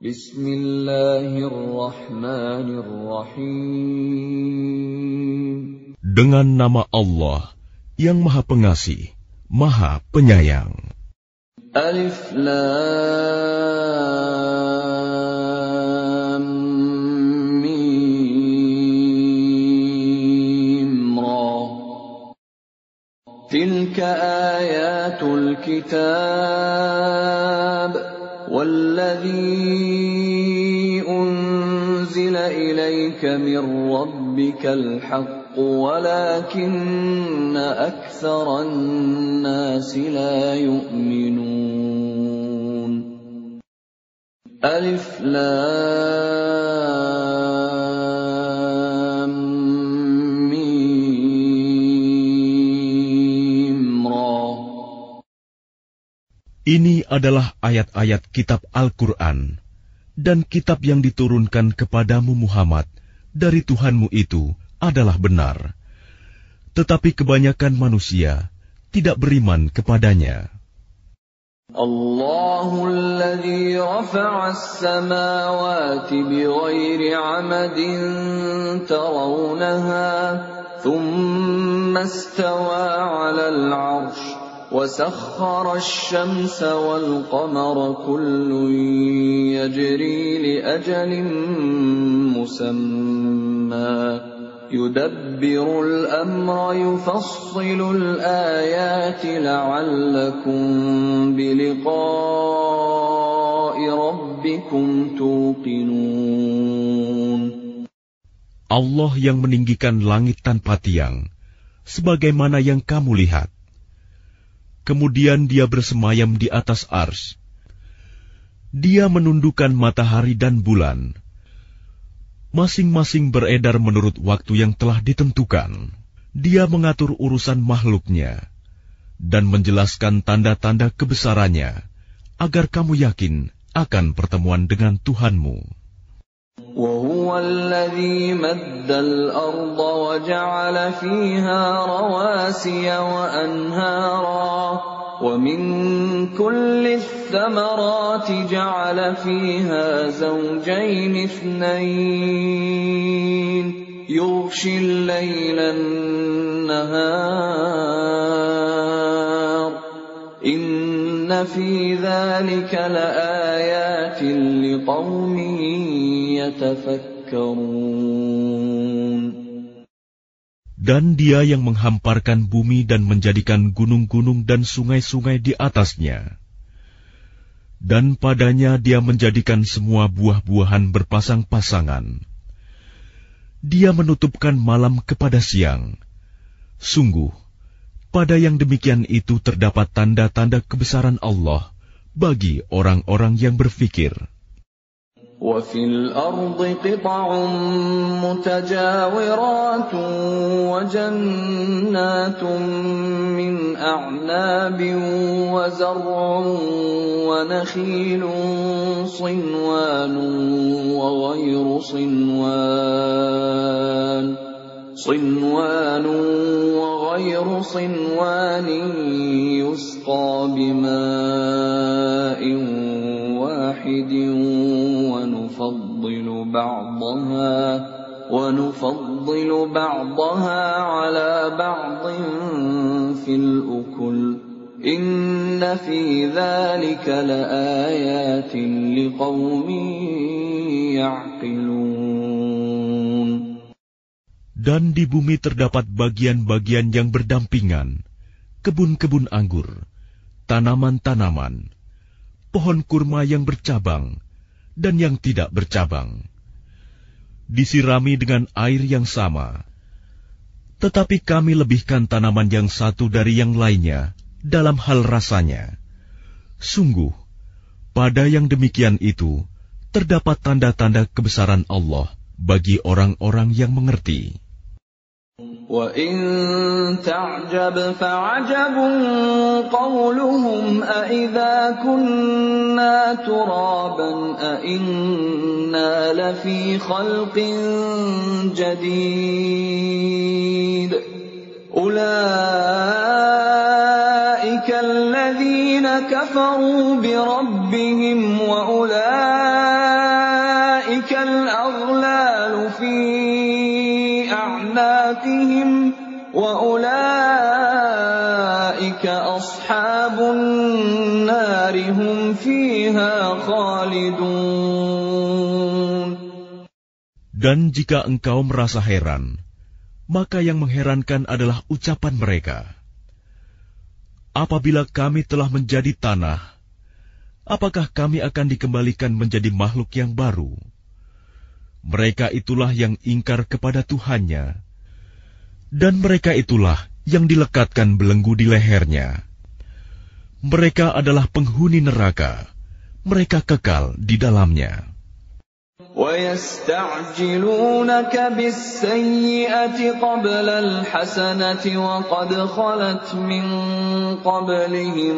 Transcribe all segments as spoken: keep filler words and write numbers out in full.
Bismillahirrahmanirrahim. Dengan nama Allah yang Maha Pengasih, Maha Penyayang. Alif Lam Mim Ra. Tilka ayatul kitab والذي أنزل إليك من ربك الحق ولكن أكثر الناس لا يؤمنون. ألف لام ميم را. Ini adalah ayat-ayat kitab Al-Quran, dan kitab yang diturunkan kepadamu Muhammad dari Tuhanmu itu adalah benar. Tetapi kebanyakan manusia tidak beriman kepadanya. Allahul ladzi rafa'a as-samawati bighairi 'amadin tarawnaha, thumma istawa 'alal 'arsy. وَسَخَّرَ الشَّمْسَ وَالْقَمَرَ كُلٌّ يَجْرِي لِأَجَلٍ مُّسَمًّى يُدَبِّرُ الْأَمْرَ يُفَصِّلُ الْآيَاتِ لَعَلَّكُم بِلِقَاءِ رَبِّكُمْ تُوقِنُونَ. Allah yang meninggikan langit tanpa tiang, sebagaimana yang kamu lihat. Kemudian dia bersemayam di atas ars. Dia menundukkan matahari dan bulan. Masing-masing beredar menurut waktu yang telah ditentukan. Dia mengatur urusan makhluknya dan menjelaskan tanda-tanda kebesarannya, agar kamu yakin akan pertemuan dengan Tuhanmu. وَهُوَ الَّذِي مَدَّ الْأَرْضَ وَجَعَلَ فِيهَا رَوَاسِيَ وَأَنْهَارًا وَمِنْ كُلِّ الثَّمَرَاتِ جَعَلَ فِيهَا زَوْجَيْنِ اثْنَيْنِ يُغْشِي اللَّيْلَ النَّهَارَ إِنَّ فِي ذَلِكَ لَآيَاتٍ لِقَوْمٍ يَتَفَكَّرُونَ. Dan dia yang menghamparkan bumi dan menjadikan gunung-gunung dan sungai-sungai di atasnya. Dan padanya dia menjadikan semua buah-buahan berpasang-pasangan. Dia menutupkan malam kepada siang. Sungguh, pada yang demikian itu terdapat tanda-tanda kebesaran Allah bagi orang-orang yang berfikir. وَفِي الْأَرْضِ قِطَعٌ مُتَجَاوِرَاتٌ وَجَنَّاتٌ مِّنْ أَعْنَابٍ وَزَرْعٌ وَنَخِيلٌ صِنْوَانٌ وَغَيْرُ صِنْوَانٍ صِنْوَانٌ وَغَيْرُ صِنْوَانٍ يُسْقَى بِمَاءٍ واحد ونفضل بعضها ونفضل بعضها على بعض في الأكل إن في ذلك لآيات لقوم يعقلون. Dan di bumi terdapat bagian-bagian yang berdampingan, kebun-kebun anggur, tanaman-tanaman, pohon kurma yang bercabang dan yang tidak bercabang, disirami dengan air yang sama. Tetapi kami lebihkan tanaman yang satu dari yang lainnya dalam hal rasanya. Sungguh, pada yang demikian itu terdapat tanda-tanda kebesaran Allah bagi orang-orang yang mengerti. وَإِن تَعْجَبْ فَعَجَبٌ قَوْلُهُمْ أَإِذَا كُنَّا تُرَابًا أَإِنَّا لَفِي خَلْقٍ جَدِيدٍ أُولَئِكَ الَّذِينَ كَفَرُوا بِرَبِّهِمْ وَأُولَئِكَ أُولَئِكَ الْأَغْلَالُ فِي أَعْنَاقِهِمْ وَأُولَئِكَ أَصْحَابُ النَّارِ هُمْ فِيهَا خَالِدُونَ. Dan jika engkau merasa heran, maka yang mengherankan adalah ucapan mereka. Apabila kami telah menjadi tanah, apakah kami akan dikembalikan menjadi makhluk yang baru? Mereka itulah yang ingkar kepada Tuhannya, dan mereka itulah yang dilekatkan belenggu di lehernya. Mereka adalah penghuni neraka, mereka kekal di dalamnya. وَيَسْتَعْجِلُونَكَ بِالسَّيِّئَةِ قَبْلَ الْحَسَنَةِ وَقَدْ خَلَتْ مِن قَبْلِهِمُ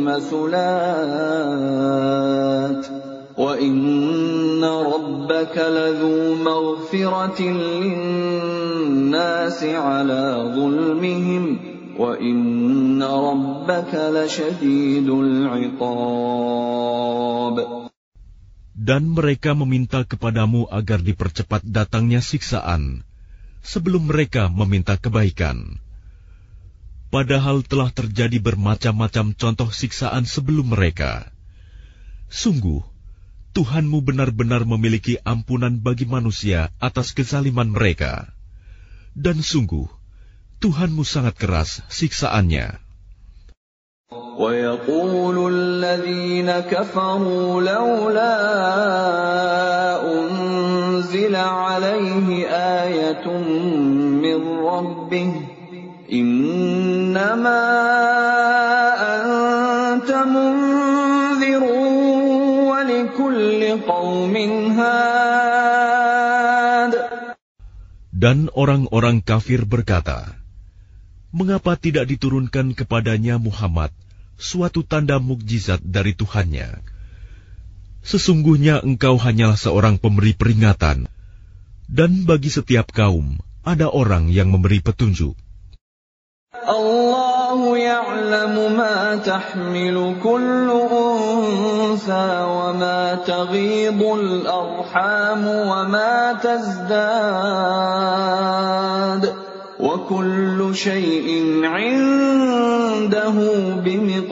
الْمَثُلَاتُ وَإِنَّ رَبَّكَ لَذُو مَغْفِرَةٍ لِلنَّاسِ عَلَى ظُلْمِهِمْ وَإِنَّ رَبَّكَ لَشَدِيدُ الْعِقَابِ. Dan mereka meminta kepadamu agar dipercepat datangnya siksaan, sebelum mereka meminta kebaikan. Padahal telah terjadi bermacam-macam contoh siksaan sebelum mereka. Sungguh, Tuhanmu benar-benar memiliki ampunan bagi manusia atas kezaliman mereka. Dan sungguh, Tuhanmu sangat keras siksaannya. وَيَقُولُ الَّذِينَ كَفَرُوا لَوْلَا أُنزِلَ عَلَيْهِ آيَةٌ مِّن رَّبِّهِ إِنَّمَا أَنتَ مُنذِرٌ وَلِكُلِّ قَوْمٍ هَادٍ. Dan orang-orang kafir berkata, mengapa tidak diturunkan kepadanya Muhammad suatu tanda mukjizat dari Tuhannya? Sesungguhnya engkau hanyalah seorang pemberi peringatan, dan bagi setiap kaum ada orang yang memberi petunjuk. Allahu ya'lamu ma tahmilu kullu untha wa ma taghidul arham wa ma tazdad wa kullu shay'in 'indahu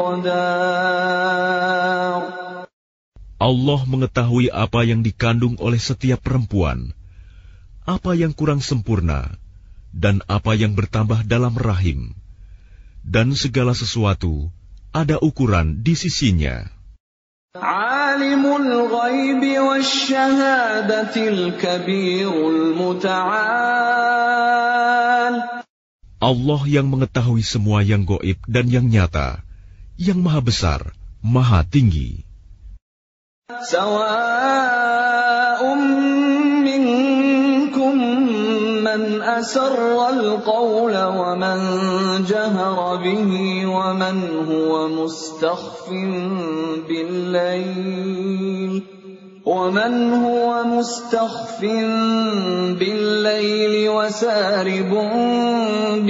bimiqdar. Allah mengetahui apa yang dikandung oleh setiap perempuan, apa yang kurang sempurna, dan apa yang bertambah dalam rahim, dan segala sesuatu ada ukuran di sisinya. Alimul ghaibi wasyahadatil kabirul muta'al. Allah yang mengetahui semua yang gaib dan yang nyata, yang maha besar, maha tinggi. Sawa'un minkum man asarra al-qawla wa man jahara bihi wa man huwa mustakhfin bil-layl wa man huwa mustakhfin bil-layli wa saribun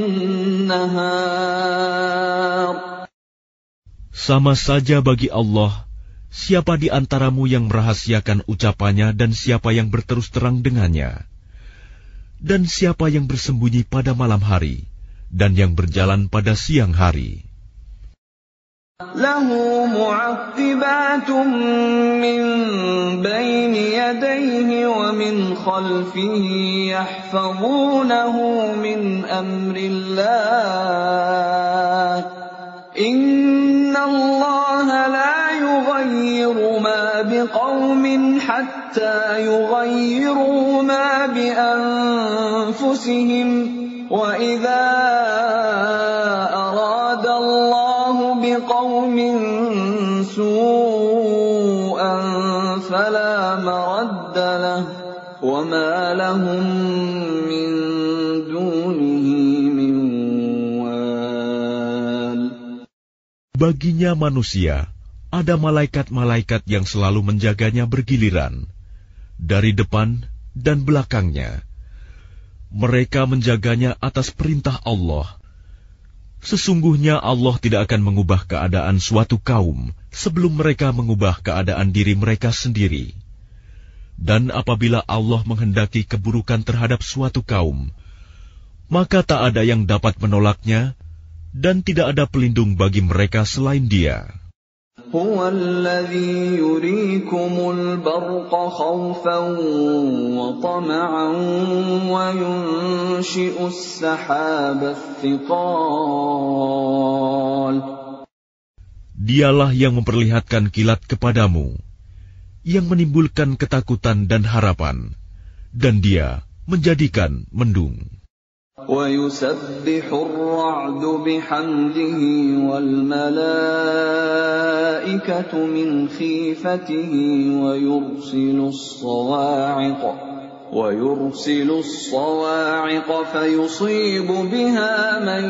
bin-nahar. Sama saja bagi Allah, siapa di antaramu yang merahasiakan ucapannya dan siapa yang berterus terang dengannya, dan siapa yang bersembunyi pada malam hari dan yang berjalan pada siang hari. Lahu mu'aqqibatun min bayni yadayhi wa min khalfihi yahfazunahu min amrillah. Inna Allah la yughayyiru ma biqawmin hatta yughayyiru ma bi anfusihim wa idza arada Allah biqawmin su'an fala maradda lahu wa ma lahum min dunihi min wal. Baginya manusia ada malaikat-malaikat yang selalu menjaganya bergiliran, dari depan dan belakangnya. Mereka menjaganya atas perintah Allah. Sesungguhnya Allah tidak akan mengubah keadaan suatu kaum sebelum mereka mengubah keadaan diri mereka sendiri. Dan apabila Allah menghendaki keburukan terhadap suatu kaum, maka tak ada yang dapat menolaknya, dan tidak ada pelindung bagi mereka selain Dia. هو الذي يريكم البرق خوفا وطمعا وينشئ السحاب الثقال. Dialah yang memperlihatkan kilat kepadamu, yang menimbulkan ketakutan dan harapan, dan Dia menjadikan mendung. وَيُسَبِّحُ الرَّعْدُ بِحَمْدِهِ وَالْمَلَائِكَةُ مِنْ خِيفَتِهِ وَيُرْسِلُ الصَّوَاعِقَ وَيُرْسِلُ الصَّوَاعِقَ فَيُصِيبُ بِهَا مَن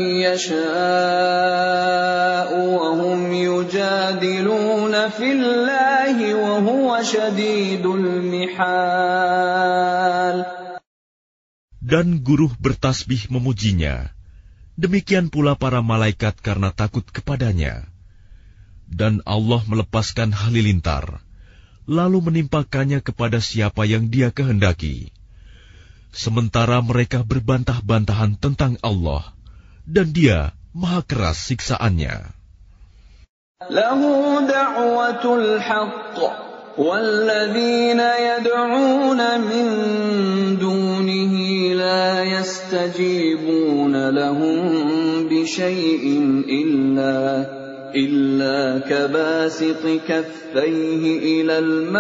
يَشَاءُ وَهُمْ يُجَادِلُونَ فِي اللَّهِ وَهُوَ شَدِيدُ الْمِحَالِ. Dan guruh bertasbih memujinya, demikian pula para malaikat karena takut kepadanya. Dan Allah melepaskan halilintar, lalu menimpakannya kepada siapa yang Dia kehendaki. Sementara mereka berbantah-bantahan tentang Allah, dan Dia maha keras siksaannya. Lahu da'watul haqq, walladzina yad'una min dunihi la yastajibuna lahum bisyai'in illa إلا كباسط كفيه إلى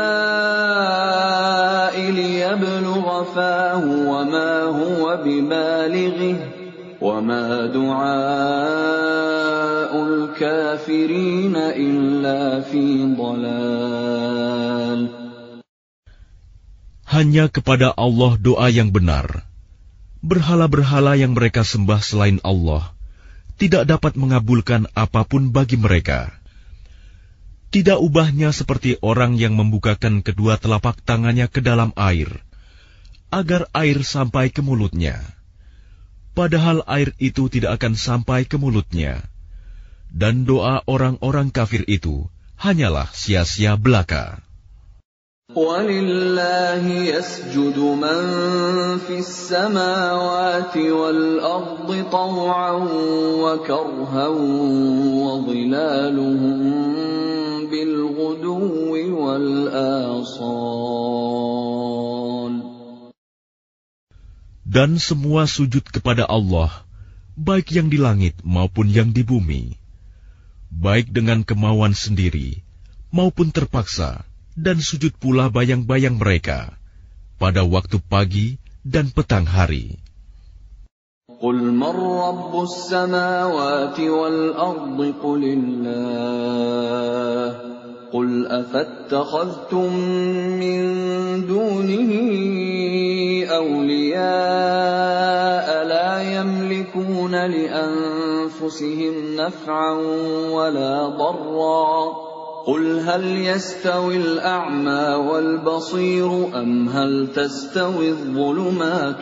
الماء ليبلغ فاه وما هو ببالغه وما دعاء الكافرين إلا في ضلال. Hanya kepada Allah doa yang benar. Berhala-berhala yang mereka sembah selain Allah tidak dapat mengabulkan apapun bagi mereka. Tidak ubahnya seperti orang yang membukakan kedua telapak tangannya ke dalam air, agar air sampai ke mulutnya. Padahal air itu tidak akan sampai ke mulutnya. Dan doa orang-orang kafir itu hanyalah sia-sia belaka. وَلِلَّهِ يَسْجُدُ مَن فِي السَّمَاوَاتِ وَالْأَرْضِ طَوْعًا وَكَرْهًا وَظِلَالُهُم بِالْغُدُوِّ وَالْآصَالِ. Dan semua sujud kepada Allah, baik yang di langit maupun yang di bumi, baik dengan kemauan sendiri maupun terpaksa, dan sujud pula bayang-bayang mereka pada waktu pagi dan petang hari. قُلْ مَنْ رَبُّ السَّمَاوَاتِ وَالْأَرْضِ قُلِ اللَّهُ قُلْ أَفَاتَّخَذْتُمْ مِنْ دُونِهِ أَوْلِيَاءَ لَا يَمْلِكُونَ لِأَنفُسِهِمْ نَفْعًا وَلَا ضَرًّا قُلْ هَلْ يَسْتَوِي الْأَعْمَى وَالْبَصِيرُ أَمْ هَلْ تَسْتَوِي الظُّلُمَاتُ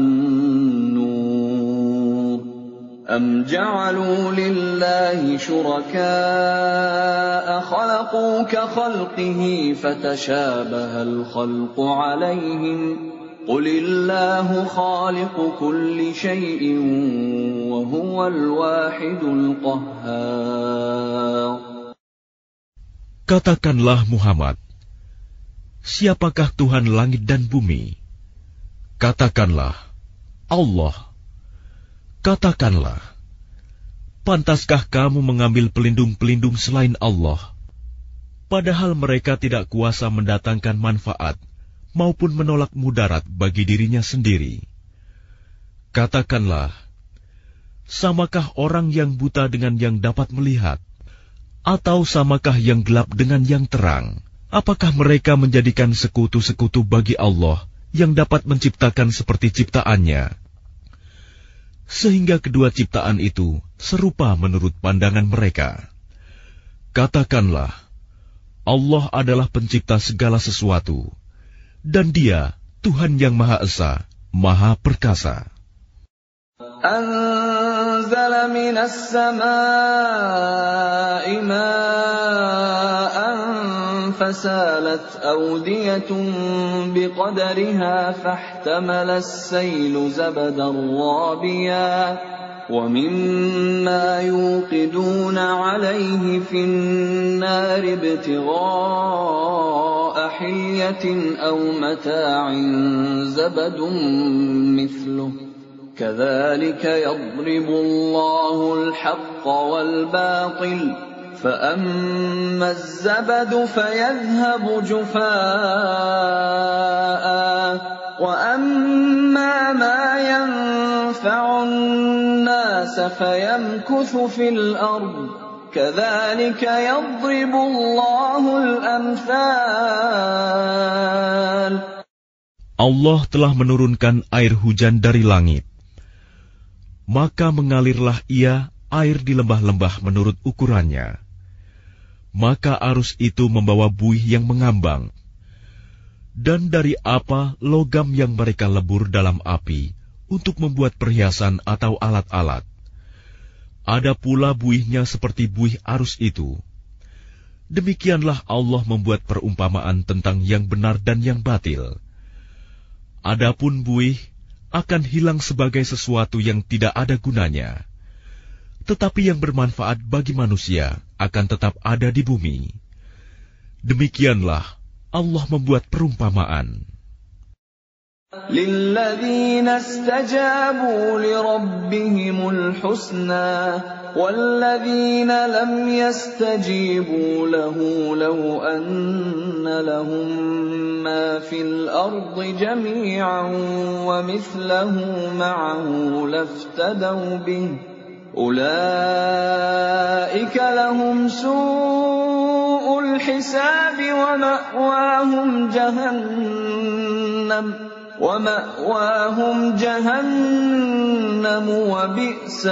وَالنُّورُ أَمْ جَعَلُوا لِلَّهِ شُرَكَاءَ خَلَقُوا كَخَلْقِهِ فَتَشَابَهَ الْخَلْقُ عَلَيْهِمْ قُلِ اللَّهُ خَالِقُ كُلِّ شَيْءٍ وَهُوَ الْوَاحِدُ الْقَهَّارُ. Katakanlah Muhammad, siapakah Tuhan langit dan bumi? Katakanlah, Allah. Katakanlah, pantaskah kamu mengambil pelindung-pelindung selain Allah, padahal mereka tidak kuasa mendatangkan manfaat maupun menolak mudarat bagi dirinya sendiri? Katakanlah, samakah orang yang buta dengan yang dapat melihat? Atau samakah yang gelap dengan yang terang? Apakah mereka menjadikan sekutu-sekutu bagi Allah yang dapat menciptakan seperti ciptaannya? Sehingga kedua ciptaan itu serupa menurut pandangan mereka. Katakanlah, Allah adalah pencipta segala sesuatu, dan Dia Tuhan yang Maha Esa, Maha Perkasa. أنزل من السماء ماء فسالت أودية بقدرها فاحتمل السيل زبدا رابيا ومما يوقدون عليه في النار ابتغاء حلية أو متاع زبد مثله كذلك يضرب الله الحق والباطل فأما الزبد فيذهب جفاء وأما ما ينفع الناس فيمكث في الأرض كذلك يضرب الله الأمثال. Allah telah menurunkan air hujan dari langit. Maka mengalirlah ia air di lembah-lembah menurut ukurannya. Maka arus itu membawa buih yang mengambang. Dan dari apa logam yang mereka lebur dalam api untuk membuat perhiasan atau alat-alat. Ada pula buihnya seperti buih arus itu. Demikianlah Allah membuat perumpamaan tentang yang benar dan yang batil. Adapun buih akan hilang sebagai sesuatu yang tidak ada gunanya. Tetapi yang bermanfaat bagi manusia akan tetap ada di bumi. Demikianlah Allah membuat perumpamaan. لِلَّذِينَ اسْتَجَابُوا لِرَبِّهِمُ الْحُسْنَى وَالَّذِينَ لَمْ يَسْتَجِيبُوا لَهُ لَوْ أَنَّ لَهُم مَّا فِي الْأَرْضِ جَمِيعًا وَمِثْلَهُ مَعَهُ لَافْتَدَوْا بِهِ أُولَٰئِكَ لَهُمْ سُوءُ الْحِسَابِ وَمَأْوَاهُمْ جَهَنَّمُ وَمَأْوَاهُمْ جَهَنَّمُ وَبِئْسَ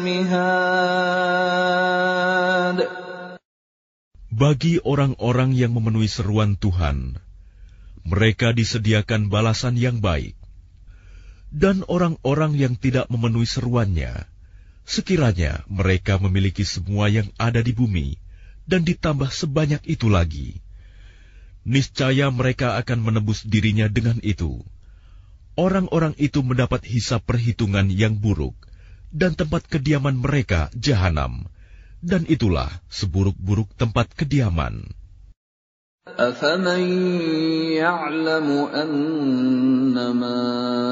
الْمِهَادُ. Bagi orang-orang yang memenuhi seruan Tuhan, mereka disediakan balasan yang baik. Dan orang-orang yang tidak memenuhi seruannya, sekiranya mereka memiliki semua yang ada di bumi, dan ditambah sebanyak itu lagi, niscaya mereka akan menebus dirinya dengan itu. Orang-orang itu mendapat hisab perhitungan yang buruk, dan tempat kediaman mereka jahanam, dan itulah seburuk-buruk tempat kediaman. أَفَمَن يَعْلَمُ أَنَّمَا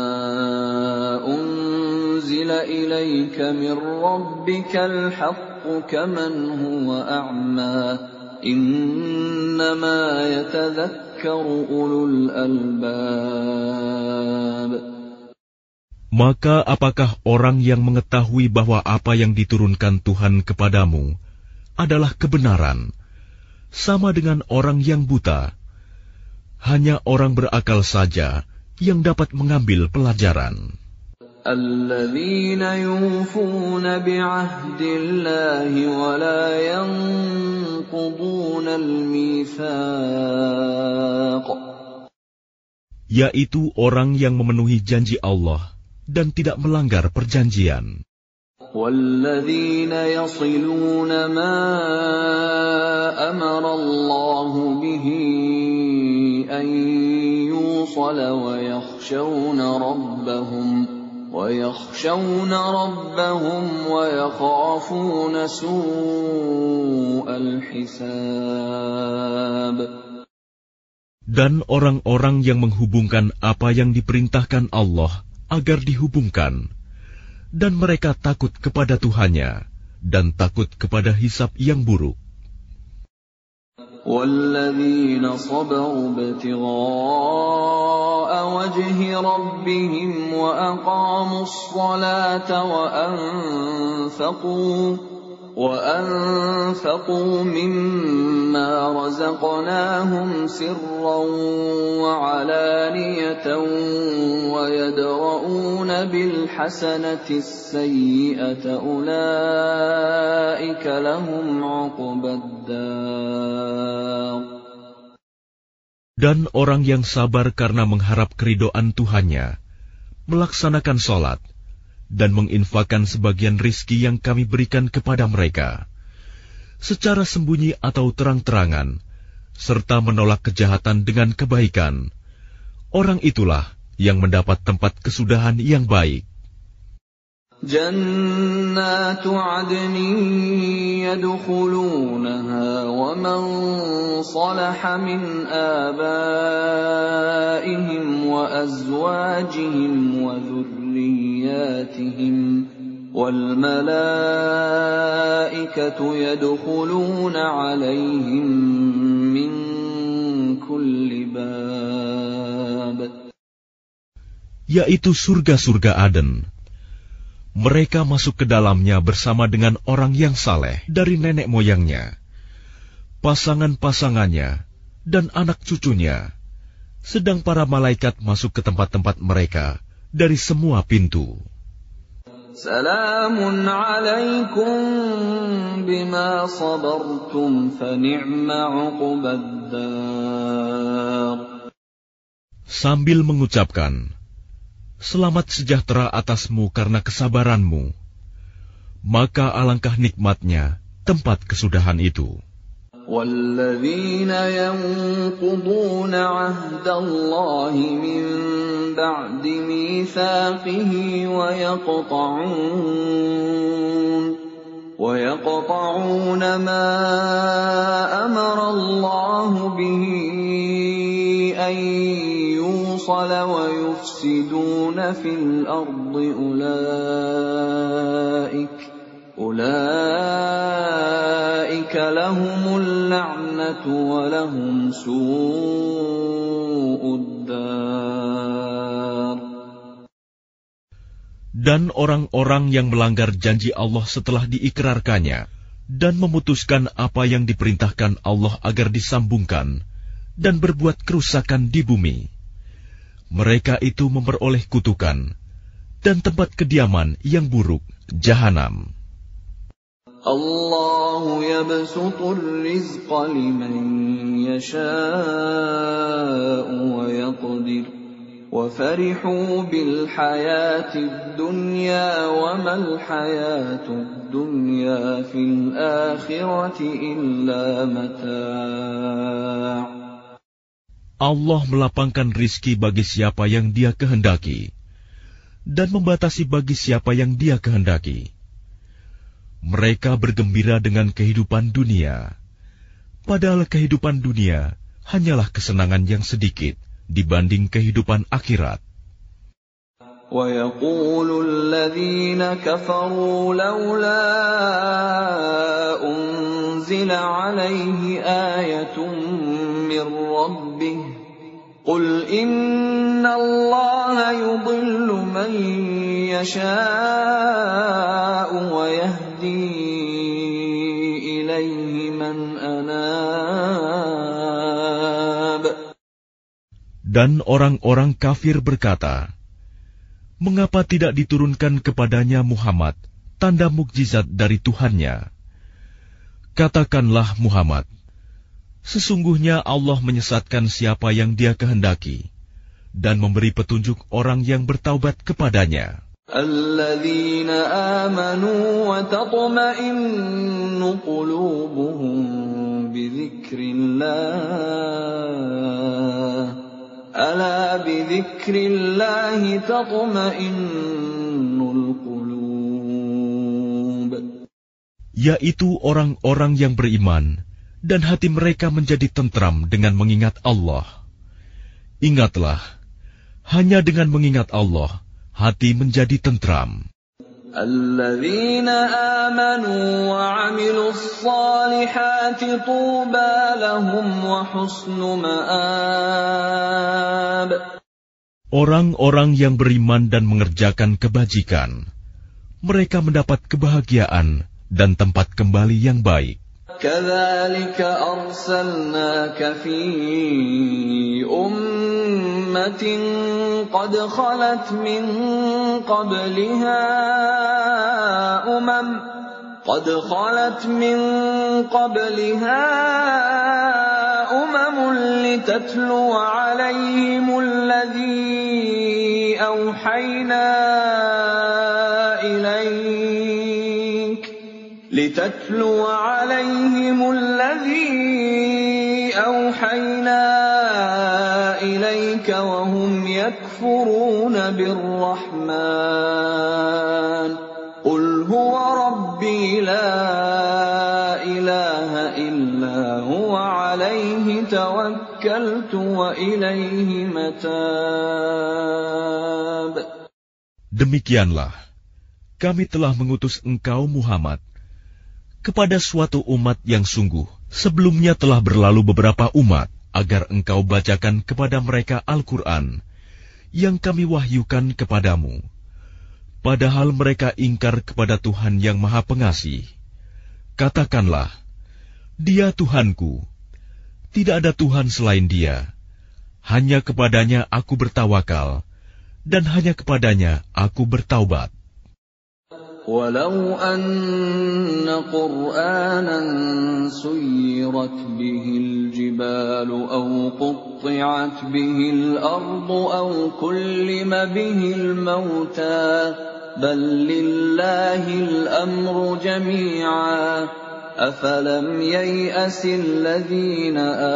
أُنزِلَ إِلَيْكَ مِن رَّبِّكَ الْحَقُّ كَمَنْ هُوَ أَعْمَىٰ إِنَّمَا يَتَذَكَّرُ أُولُو الْأَلْبَابِ. Maka apakah orang yang mengetahui bahwa apa yang diturunkan Tuhan kepadamu adalah kebenaran, sama dengan orang yang buta? Hanya orang berakal saja yang dapat mengambil pelajaran. الَّذِينَ يُوفُونَ بِعَهْدِ اللَّهِ وَلَا يَنقُضُونَ الْمِيثَاقَ. Yaitu orang yang memenuhi janji Allah dan tidak melanggar perjanjian. وَالَّذِينَ يَصِلُونَ مَا أَمَرَ اللَّهُ بِهِ أَن يُوصَلَ وَيَخْشَوْنَ رَبَّهُمْ وَيَخْشَوْنَ رَبَّهُمْ وَيَخَافُونَ سُوءَ الْحِسَابِ. Dan orang-orang yang menghubungkan apa yang diperintahkan Allah agar dihubungkan, dan mereka takut kepada Tuhannya dan takut kepada hisab yang buruk. وَالَّذِينَ صَبَرُوا ابْتِغَاءَ وَجْهِ رَبِّهِمْ وَأَقَامُوا الصَّلَاةَ وَأَنفَقُوا وَأَنفَقُوا مِمَّا رَزَقْنَاهُمْ سِرًّا وَعَلَانِيَةً وَيَدْرَءُونَ بِالْحَسَنَةِ السَّيِّئَةَ أُولَئِكَ لَهُمْ عُقْبَى الدَّارِ. Dan orang yang sabar karena mengharap keridhaan Tuhannya, melaksanakan sholat, dan menginfakkan sebagian rizki yang kami berikan kepada mereka, secara sembunyi atau terang-terangan, serta menolak kejahatan dengan kebaikan, orang itulah yang mendapat tempat kesudahan yang baik. جنات عدن يدخلونها ومن صلح من آبائهم وأزواجهم وذرياتهم والملائكة يدخلون عليهم من كل باب. Yaitu surga-surga Aden. Mereka masuk ke dalamnya bersama dengan orang yang saleh dari nenek moyangnya, pasangan-pasangannya, dan anak cucunya, sedang para malaikat masuk ke tempat-tempat mereka dari semua pintu. Salamun alaikum bima sabartum fa ni'ma uqbaddar. Sambil mengucapkan, selamat sejahtera atasmu karena kesabaranmu, maka alangkah nikmatnya tempat kesudahan itu. وَالَّذِينَ يَنقُضُونَ عَهْدَ اللَّهِ مِن بَعْدِ مِيثَاقِهِ وَيَقْطَعُونَ وَيَقْطَعُونَ مَا أَمَرَ اللَّهُ بِهِ أَن يُوصَلَ وَيُفْسِدُونَ فِي الْأَرْضِ أُولَئِكَ أُولَئِكَ لَهُمُ اللَّعْنَةُ وَلَهُمْ سُوءُ الدَّارِ. Dan orang-orang yang melanggar janji Allah setelah diikrarkannya dan memutuskan apa yang diperintahkan Allah agar disambungkan dan berbuat kerusakan di bumi, mereka itu memperoleh kutukan dan tempat kediaman yang buruk, Jahanam. Allahu yabsutur rizqa liman yasha'u wa yaqdir wa farihu bil hayatid dunya wa mal hayatud dunya fil akhirati illa mata'. Allah melapangkan rizki bagi siapa yang Dia kehendaki dan membatasi bagi siapa yang Dia kehendaki. Mereka bergembira dengan kehidupan dunia, padahal kehidupan dunia hanyalah kesenangan yang sedikit dibanding kehidupan akhirat. وَيَقُولُ الَّذِينَ كَفَرُوا لَوْلَا أُنزِلَ عَلَيْهِ آيَةٌ مِّن رَّبِّهِ قُلْ إِنَّ اللَّهَ يُضِلُّ مَن يَشَاءُ وَيَهْدِي إِلَيْهِ مَنْ أَنَابَ. Dan orang-orang kafir berkata, mengapa tidak diturunkan kepadanya Muhammad tanda mukjizat dari Tuhannya? Katakanlah Muhammad, sesungguhnya Allah menyesatkan siapa yang Dia kehendaki dan memberi petunjuk orang yang bertaubat kepadanya. الَّذِينَ آمَنُوا وَتَطْمَئِنُّ قُلُوبُهُم بِذِكْرِ اللَّهِ أَلَا بِذِكْرِ اللَّهِ تَطْمَئِنُّ الْقُلُوبُ. Yaitu orang-orang yang beriman dan hati mereka menjadi tentram dengan mengingat Allah. Ingatlah, hanya dengan mengingat Allah, hati menjadi tentram. الَّذِينَ آمَنُوا وَعَمِلُوا الصَّالِحَاتِ طُوبَى لَهُمْ وَحُسْنُ مَآبٍ. Orang-orang yang beriman dan mengerjakan kebajikan, mereka mendapat kebahagiaan dan tempat kembali yang baik. كَذَلِكَ أَرْسَلْنَاكَ فِي أُمَّةٍ قَدْ خَلَتْ مِن قَبْلِهَا أُمَمٌ قَدْ خَلَتْ مِن قَبْلِهَا أُمَمٌ لِتَتْلُوَ عَلَيْهِمُ الَّذِي أَوْحَيْنَا إِلَيْكَ لِتَتْلُوَ عَلَيْهِمُ الَّذِي أَوْحَيْنَا عليك وهم يكفرون بالرحمن قل هو ربي لا إله إلا هو عليه توكلت وإليه متاب. Demikianlah, kami telah mengutus engkau Muhammad kepada suatu umat yang sungguh sebelumnya telah berlalu beberapa umat, agar engkau bacakan kepada mereka Al-Quran yang kami wahyukan kepadamu, padahal mereka ingkar kepada Tuhan yang Maha Pengasih. Katakanlah, Dia Tuhanku, tidak ada Tuhan selain Dia, hanya kepadanya aku bertawakal, dan hanya kepadanya aku bertaubat. ولو أن قرآنا سيرت به الجبال أو قطعت به الأرض أو كلم به الموتى بل لله الأمر جميعا أفلم ييأس الذين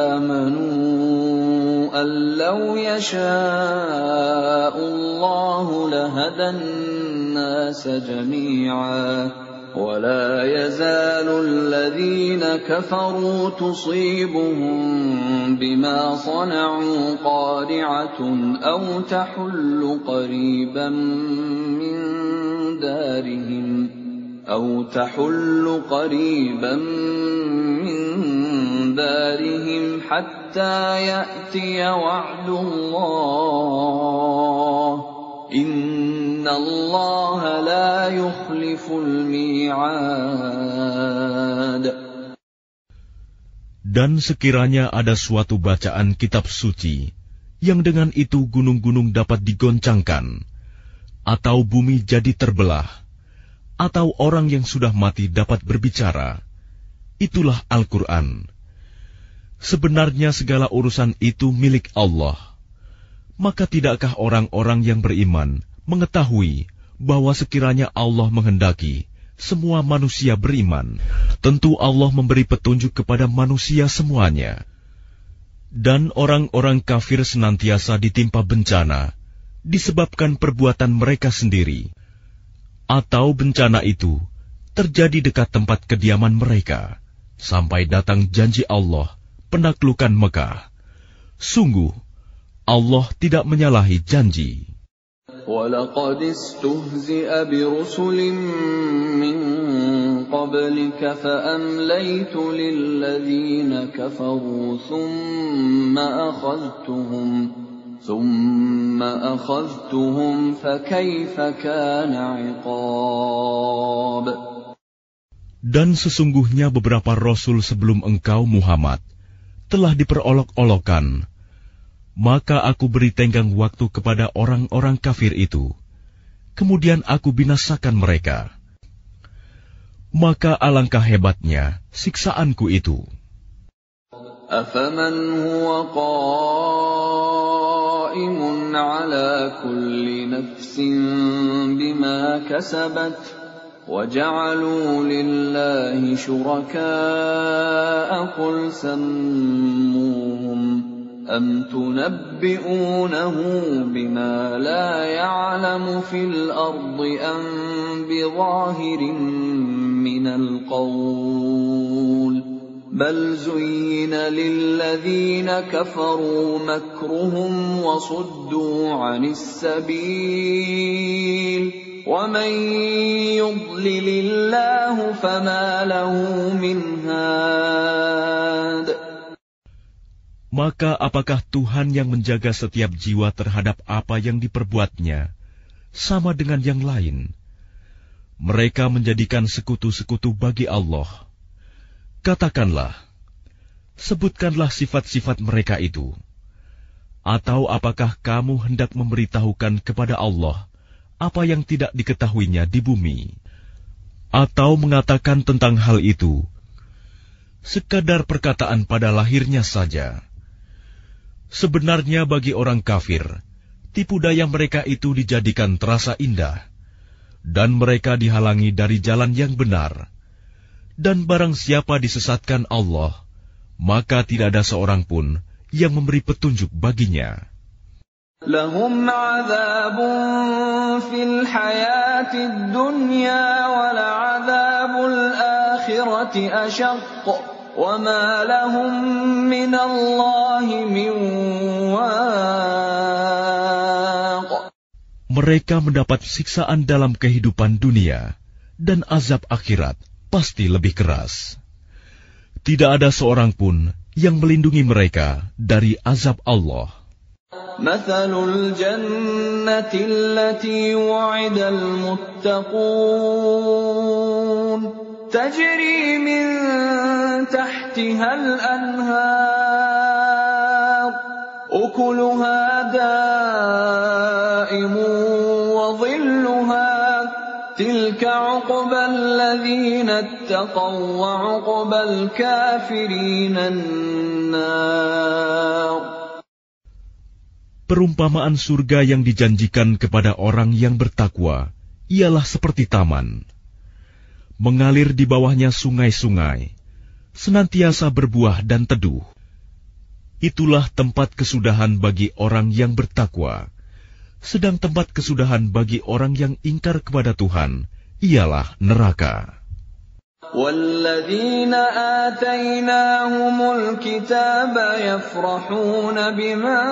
آمنوا أن لو يشاء الله لهدى الناس جميعا ولا يزال الذين كفروا تصيبهم بما صنعوا قارعة أو تحل قريبا من دارهم أو تحل قريبا من دارهم حتى يأتي وعد الله إن الله لا يخلف الميعاد. Dan sekiranya ada suatu bacaan kitab suci yang dengan itu gunung-gunung dapat digoncangkan, atau bumi jadi terbelah, atau orang yang sudah mati dapat berbicara, itulah Al-Quran. Sebenarnya segala urusan itu milik Allah. Maka tidakkah orang-orang yang beriman mengetahui bahwa sekiranya Allah menghendaki semua manusia beriman, tentu Allah memberi petunjuk kepada manusia semuanya. Dan orang-orang kafir senantiasa ditimpa bencana disebabkan perbuatan mereka sendiri, atau bencana itu terjadi dekat tempat kediaman mereka, sampai datang janji Allah penaklukan Mekah. Sungguh, Allah tidak menyalahi janji. وَلَقَدِ اسْتُهْزِئَ بِرُسُلٍ مِّن قَبْلِكَ فَأَمْلَيْتُ لِلَّذِينَ كَفَرُوا ثُمَّ أَخَذْتُهُمْ ثُمَّ أَخَذْتُهُمْ فَكَيْفَ كَانَ عِقَابِ. Dan sesungguhnya beberapa rasul sebelum engkau Muhammad telah diperolok-olokkan, maka aku beri tenggang waktu kepada orang-orang kafir itu, kemudian aku binasakan mereka. Maka alangkah hebatnya siksaanku itu. أَفَمَنْ هُوَ قَائِمٌ عَلَى كُلِّ نَفْسٍ بِمَا كَسَبَتْ وَجَعَلُوا لِلَّهِ شُرَكَاءَ قُلْ سَمُّوهُمْ أَمْ تُنَبِّئُونَهُ بِمَا لَا يَعْلَمُ فِي الْأَرْضِ أَمْ بِظَاهِرٍ مِّنَ الْقَوْلِ بَلْ زُيِّنَ لِلَّذِينَ كَفَرُوا مَكْرُهُمْ وَصُدُّوا عَنِ السَّبِيلِ وَمَن يُضْلِلِ اللَّهُ فَمَا لَهُ مِنْ هَادٍ. Maka apakah Tuhan yang menjaga setiap jiwa terhadap apa yang diperbuatnya sama dengan yang lain? Mereka menjadikan sekutu-sekutu bagi Allah. Katakanlah, sebutkanlah sifat-sifat mereka itu. Atau apakah kamu hendak memberitahukan kepada Allah apa yang tidak diketahuinya di bumi? Atau mengatakan tentang hal itu sekadar perkataan pada lahirnya saja? Sebenarnya bagi orang kafir, tipu daya mereka itu dijadikan terasa indah, dan mereka dihalangi dari jalan yang benar. Dan barang siapa disesatkan Allah, maka tidak ada seorang pun yang memberi petunjuk baginya. لهم عذاب في الحياة الدنيا ولعذاب الآخرة أشق وما لهم من الله من واق. Mereka mendapat siksaan dalam kehidupan dunia, dan azab akhirat pasti lebih keras. Tidak ada seorang pun yang melindungi mereka dari azab Allah. مثل الجنة التي وعد المتقون تجري من تحتها الأنهار أكلها دائم وظلها تلك عقبى الذين اتقوا وعقبى الكافرين النار. Perumpamaan surga yang dijanjikan kepada orang yang bertakwa ialah seperti taman. Mengalir di bawahnya sungai-sungai, senantiasa berbuah dan teduh. Itulah tempat kesudahan bagi orang yang bertakwa. Sedang tempat kesudahan bagi orang yang ingkar kepada Tuhan ialah neraka. وَالَّذِينَ آتَيْنَاهُمُ الْكِتَابَ يَفْرَحُونَ بِمَا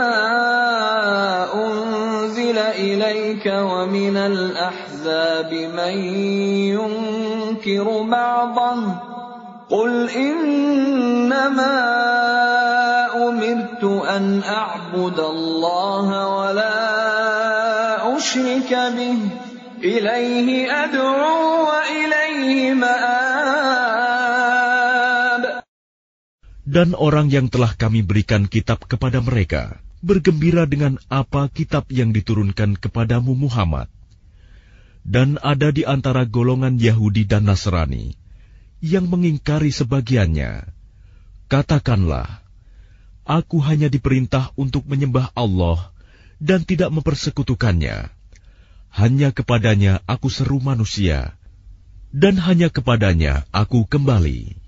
أُنزِلَ إِلَيْكَ وَمِنَ الْأَحْزَابِ مَن يُنكِرُ بَعْضَهُ قُلْ إِنَّمَا أُمِرْتُ أَنْ أَعْبُدَ اللَّهَ وَلَا أُشْرِكَ بِهِ إِلَيْهِ أَدْعُو وَإِلَيْهِ مَآبِ. Dan orang yang telah kami berikan kitab kepada mereka bergembira dengan apa kitab yang diturunkan kepadamu Muhammad. Dan ada di antara golongan Yahudi dan Nasrani yang mengingkari sebagiannya. Katakanlah, aku hanya diperintah untuk menyembah Allah dan tidak mempersekutukannya. Hanya kepadanya aku seru manusia, dan hanya kepadanya aku kembali.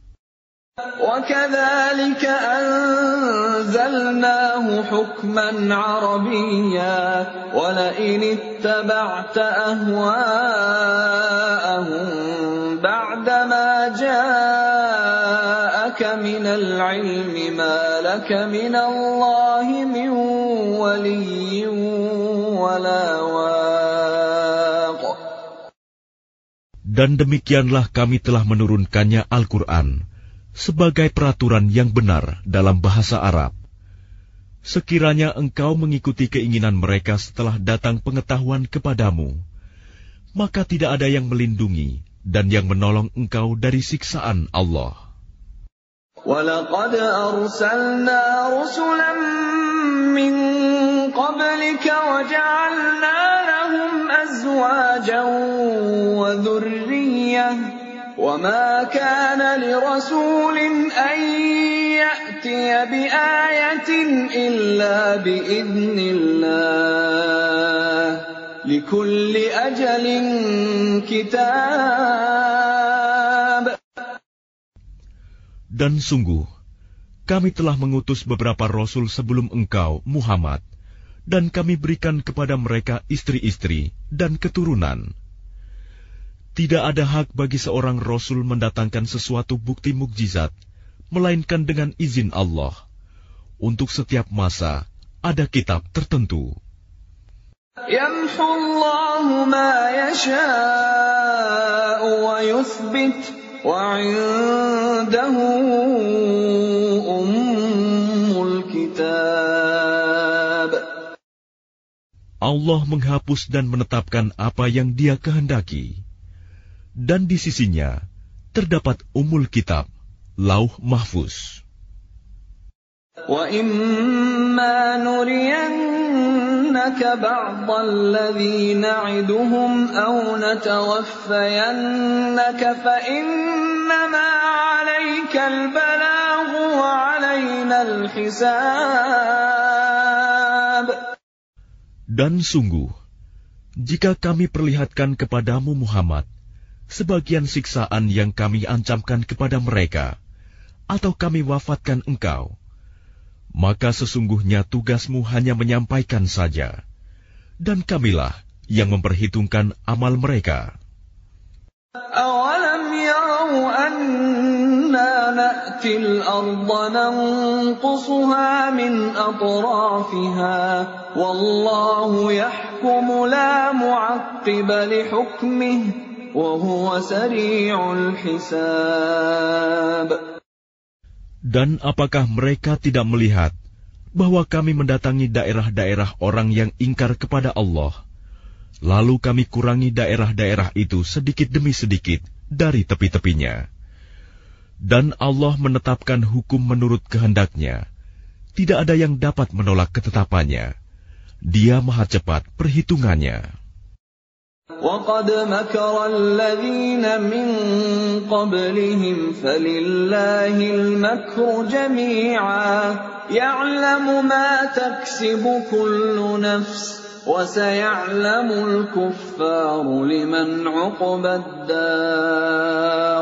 وَكَذَلِكَ أَنزَلْنَاهُ حُكْمًا عَرَبِيًّا وَلَئِنِ اتَّبَعْتَ أَهْوَاءَهُم بَعْدَمَا جَاءَكَ مِنَ الْعِلْمِ مَا لَكَ مِنَ اللَّهِ مِن وَلِيٍّ وَلَا وَاقٍ. Dan demikianlah kami telah menurunkannya Al-Quran sebagai peraturan yang benar dalam bahasa Arab. Sekiranya engkau mengikuti keinginan mereka setelah datang pengetahuan kepadamu, maka tidak ada yang melindungi dan yang menolong engkau dari siksaan Allah. وَلَقَدْ أَرْسَلْنَا رُسُلًا مِّن قَبْلِكَ وَجَعَلْنَا لَهُمْ أَزْوَاجًا وَذُرِّيَّةً وَمَا كَانَ لِرَسُولٍ أَن يَأْتِيَ بِآيَةٍ إِلَّا بِإِذْنِ اللَّهِ لِكُلِّ أَجَلٍ كِتَابٌ. Dan sungguh, kami telah mengutus beberapa rasul sebelum engkau, Muhammad, dan kami berikan kepada mereka istri-istri dan keturunan. Tidak ada hak bagi seorang rasul mendatangkan sesuatu bukti mukjizat, melainkan dengan izin Allah. Untuk setiap masa, ada kitab tertentu. يَمْحُو اللَّهُ مَا يَشَاءُ وَيُثْبِتُ وَعِندَهُ أُمُّ الْكِتَابِ. Allah menghapus dan menetapkan apa yang Dia kehendaki. Dan di sisinya terdapat Ummul Kitab, Lauh Mahfuz. وَإِمَّا نُرِيَنَّكَ بَعْضَ الَّذِي نَعِدُهُمْ أَوْ نَتَوَفَّيَنَّكَ فَإِنَّمَا عَلَيْكَ الْبَلَاغُ وَعَلَيْنَا الْحِسَابُ. Dan sungguh, jika kami perlihatkan kepadamu Muhammad sebagian siksaan yang kami ancamkan kepada mereka, atau kami wafatkan engkau, maka sesungguhnya tugasmu hanya menyampaikan saja, dan kamilah yang memperhitungkan amal mereka. أَوَلَمْ يَرَوْا أَنَّا نَأْتِي الْأَرْضَ نَنقُصُهَا مِنْ أَطْرَافِهَا وَاللَّهُ يَحْكُمُ لَا مُعَقِّبَ لِحُكْمِهِ وَهُوَ سَرِيعُ الْحِسَابِ. Dan apakah mereka tidak melihat bahwa kami mendatangi daerah-daerah orang yang ingkar kepada Allah, lalu kami kurangi daerah-daerah itu sedikit demi sedikit dari tepi-tepinya. Dan Allah menetapkan hukum menurut kehendaknya. Tidak ada yang dapat menolak ketetapannya. Dia maha cepat perhitungannya. وَقَدْ مَكَرَ الَّذِينَ مِنْ قَبْلِهِمْ فَلِلَّهِ الْمَكْرُ جَمِيعًا يَعْلَمُ مَا تَكْسِبُ كُلُّ نَفْسٍ وَسَيَعْلَمُ الْكُفَّارُ لِمَنْ عُقْبَى الدَّارِ.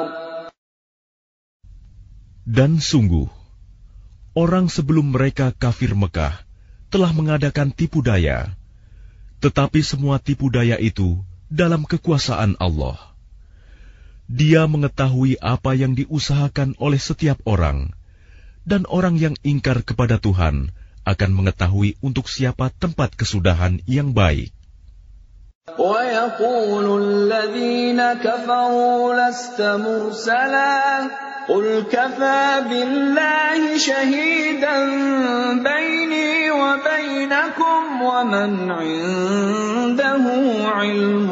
Dan sungguh, orang sebelum mereka kafir Mekah telah mengadakan tipu daya, tetapi semua tipu daya itu dalam kekuasaan Allah. Dia mengetahui apa yang diusahakan oleh setiap orang, dan orang yang ingkar kepada Tuhan akan mengetahui untuk siapa tempat kesudahan yang baik. وَيَقُولُ الَّذِينَ كَفَرُوا لَسْتَ مُرْسَلًا قُلْ كَفَى بِاللَّهِ شَهِيدًا بَيْنِي وَبَيْنَكُمْ وَمَنْ عِندَهُ عِلْمُ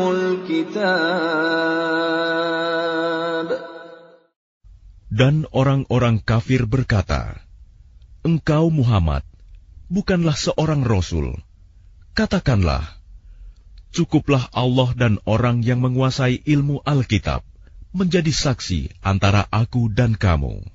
الْكِتَابِ. Dan orang-orang kafir berkata, Engkau Muhammad bukanlah seorang rasul. Katakanlah, cukuplah Allah dan orang yang menguasai ilmu Alkitab menjadi saksi antara aku dan kamu.